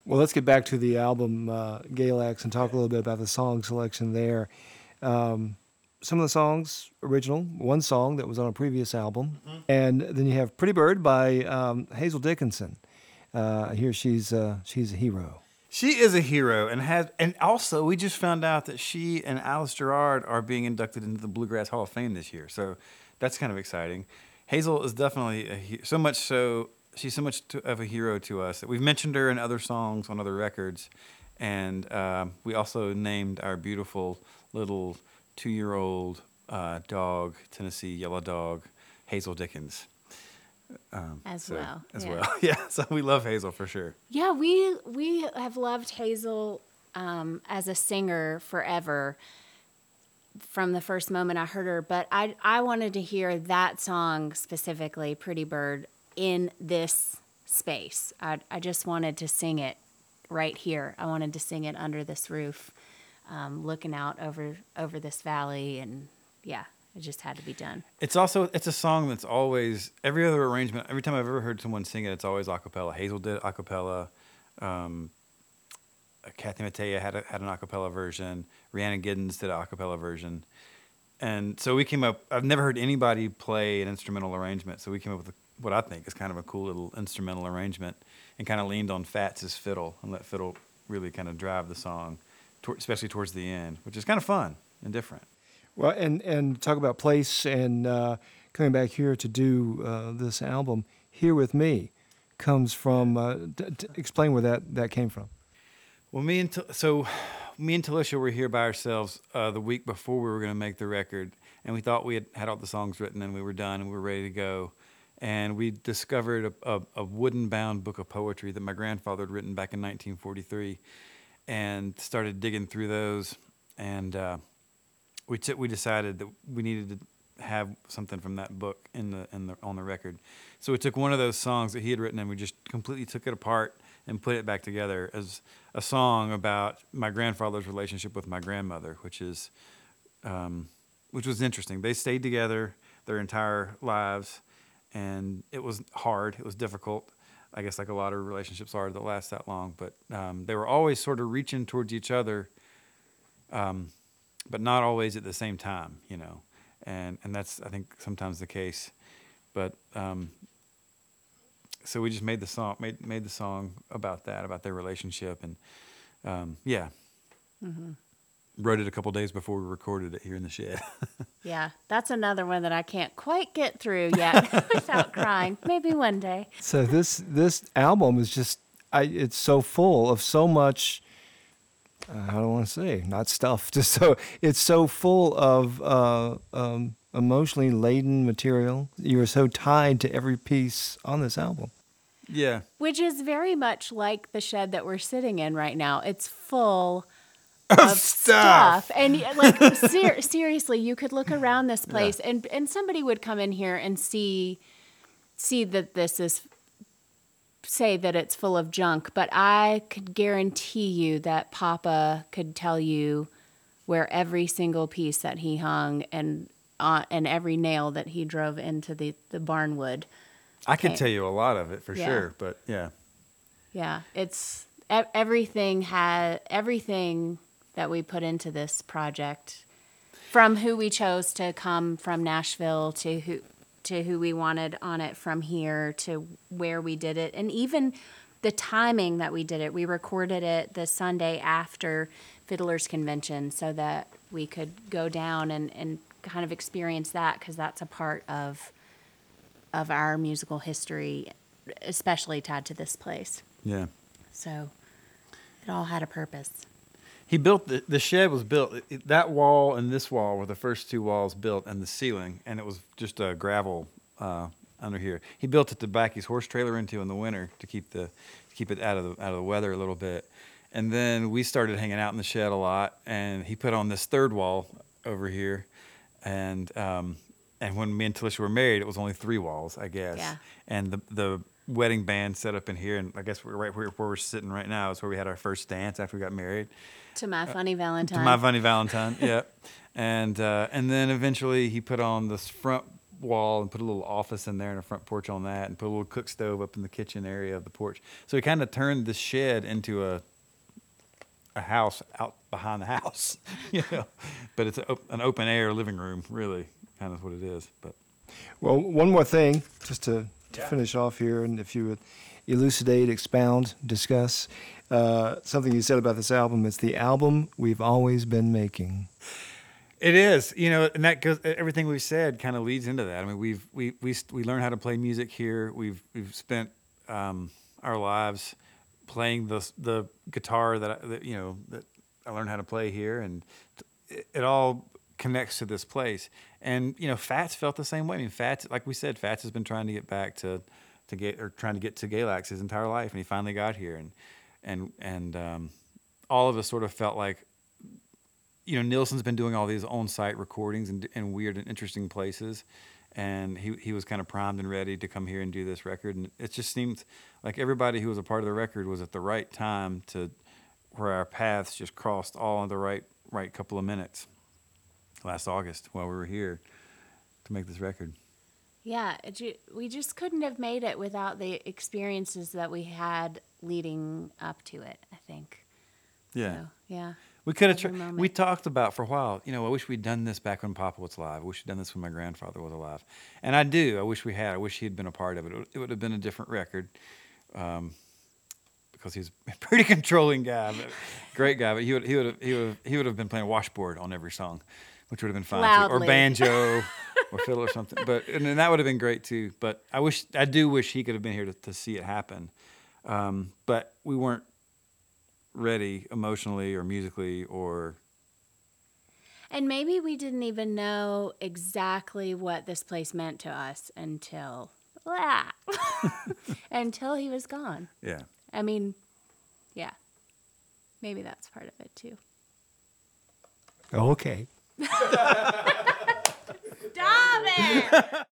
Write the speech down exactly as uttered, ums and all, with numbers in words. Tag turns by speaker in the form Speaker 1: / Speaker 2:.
Speaker 1: Well, let's get back to the album uh, Galax and talk a little bit about the song selection there. Um, some of the songs original, one song that was on a previous album, mm-hmm. and then you have "Pretty Bird" by um, Hazel Dickinson. Uh, here she's uh, she's a hero.
Speaker 2: She is a hero, and has, and also we just found out that she and Alice Gerrard are being inducted into the Bluegrass Hall of Fame this year. So that's kind of exciting. Hazel is definitely a, so much so she's so much to, of a hero to us that we've mentioned her in other songs on other records, and uh, we also named our beautiful little two-year-old uh, dog, Tennessee Yellow Dog, Hazel Dickens. Um,
Speaker 3: as
Speaker 2: so,
Speaker 3: well.
Speaker 2: As
Speaker 3: yeah.
Speaker 2: well. Yeah, so we love Hazel for sure.
Speaker 3: Yeah, we we have loved Hazel um, as a singer forever from the first moment I heard her. But I, I wanted to hear that song specifically, Pretty Bird, in this space. I, I just wanted to sing it right here. I wanted to sing it under this roof, um, looking out over over this valley. And, yeah. It just had to be done.
Speaker 2: It's also, it's a song that's always, every other arrangement, every time I've ever heard someone sing it, it's always a cappella. Hazel did a cappella. Um, Kathy Mattea had, a, had an a cappella version. Rhiannon Giddens did an a cappella version. And so we came up, I've never heard anybody play an instrumental arrangement, so we came up with a, what I think is kind of a cool little instrumental arrangement and kind of leaned on Fats' fiddle and let fiddle really kind of drive the song, to, especially towards the end, which is kind of fun and different.
Speaker 1: Well, and, and talk about place and uh, coming back here to do uh, this album. Here With Me comes from, uh, d- d- explain where that, that came from.
Speaker 2: Well, me and, T- so me and Talisha were here by ourselves uh, the week before we were going to make the record, and we thought we had had all the songs written and we were done and we were ready to go. And we discovered a, a, a wooden-bound book of poetry that my grandfather had written back in nineteen forty-three and started digging through those, and uh, We t- we decided that we needed to have something from that book in the in the on the record, so we took one of those songs that he had written and we just completely took it apart and put it back together as a song about my grandfather's relationship with my grandmother, which is, um, which was interesting. They stayed together their entire lives, and it was hard. It was difficult. I guess like a lot of relationships are that last that long, but um, they were always sort of reaching towards each other. Um, but not always at the same time, you know, and and that's, I think, sometimes the case. But um, so we just made the song, made made the song about that, about their relationship, and um, yeah, mm-hmm. wrote it a couple days before we recorded it here in the shed.
Speaker 3: Yeah, that's another one that I can't quite get through yet without crying. Maybe one day.
Speaker 1: So this this album is just, I, it's so full of so much. Uh, how do I want to say? Not stuff. Just so it's so full of uh, um, emotionally laden material. You are so tied to every piece on this album.
Speaker 2: Yeah.
Speaker 3: Which is very much like the shed that we're sitting in right now. It's full
Speaker 2: of,
Speaker 3: of
Speaker 2: stuff.
Speaker 3: stuff. And like ser- seriously, you could look around this place yeah. and, and somebody would come in here and see see that this is say that it's full of junk, but I could guarantee you that Papa could tell you where every single piece that he hung and uh, and every nail that he drove into the, the barn wood.
Speaker 2: I could tell you a lot of it for
Speaker 3: yeah.
Speaker 2: sure, but yeah.
Speaker 3: Yeah, it's everything had everything that we put into this project, from who we chose to come from Nashville to who to who we wanted on it from here to where we did it, and even the timing that we did it. We recorded it the Sunday after Fiddler's Convention so that we could go down and, and kind of experience that, because that's a part of of our musical history, especially tied to this place.
Speaker 2: Yeah.
Speaker 3: So it all had a purpose.
Speaker 2: He built, the, the shed was built, it, that wall and this wall were the first two walls built, and the ceiling, and it was just a gravel uh, under here. He built it to back his horse trailer into in the winter to keep the to keep it out of the out of the weather a little bit. And then we started hanging out in the shed a lot, and he put on this third wall over here. And um, and when me and Talisha were married, it was only three walls, I guess.
Speaker 3: Yeah.
Speaker 2: And the the wedding band set up in here, and I guess we're right where, where we're sitting right now is where we had our first dance after we got married.
Speaker 3: To My Funny Valentine.
Speaker 2: To My Funny Valentine, yeah. And uh, and then eventually he put on this front wall and put a little office in there and a front porch on that, and put a little cook stove up in the kitchen area of the porch. So we kind of turned the shed into a a house out behind the house, you know. But it's a, an open air living room, really, kind of what it is. But
Speaker 1: Well, one more thing, just to, to
Speaker 2: Yeah.
Speaker 1: finish off here, and if you would elucidate, expound, discuss uh, something you said about this album. It's the album we've always been making.
Speaker 2: it is, you know, and that goes. Everything we've said kind of leads into that. I mean, we've we we we learned how to play music here. We've we've spent um, our lives playing the the guitar that, I, that you know that I learned how to play here, and it, it all connects to this place. And you know, Fats felt the same way. I mean, Fats, like we said, Fats has been trying to get back to to get or trying to get to Galax his entire life, and he finally got here. And and and um, all of us sort of felt like, you know, Nilsson's been doing all these on-site recordings in, in weird and interesting places, and he he was kind of primed and ready to come here and do this record. And it just seemed like everybody who was a part of the record was at the right time to where our paths just crossed all in the right right couple of minutes last August while we were here to make this record.
Speaker 3: Yeah, it, ju- we just couldn't have made it without the experiences that we had leading up to it, I think.
Speaker 2: Yeah.
Speaker 3: So, yeah.
Speaker 2: We could have.
Speaker 3: Every
Speaker 2: Tr-
Speaker 3: moment.
Speaker 2: we talked about for a while. You know, I wish we'd done this back when Papa was alive. I wish we'd done this when my grandfather was alive, and I do. I wish we had. I wish he'd been a part of it. It would, it would have been a different record, um, because he's a pretty controlling guy, but great guy. But he would he would have, he would have, he would have been playing washboard on every song, which would have been fine too, or
Speaker 3: Loudly.
Speaker 2: banjo, or fiddle or something. But and then that would have been great too. But I wish I do wish he could have been here to, to see it happen, um, but we weren't ready emotionally or musically or.
Speaker 3: And maybe we didn't even know exactly what this place meant to us until ah, until he was gone.
Speaker 2: Yeah.
Speaker 3: I mean, yeah. Maybe that's part of it too.
Speaker 1: Okay.
Speaker 3: Stop it!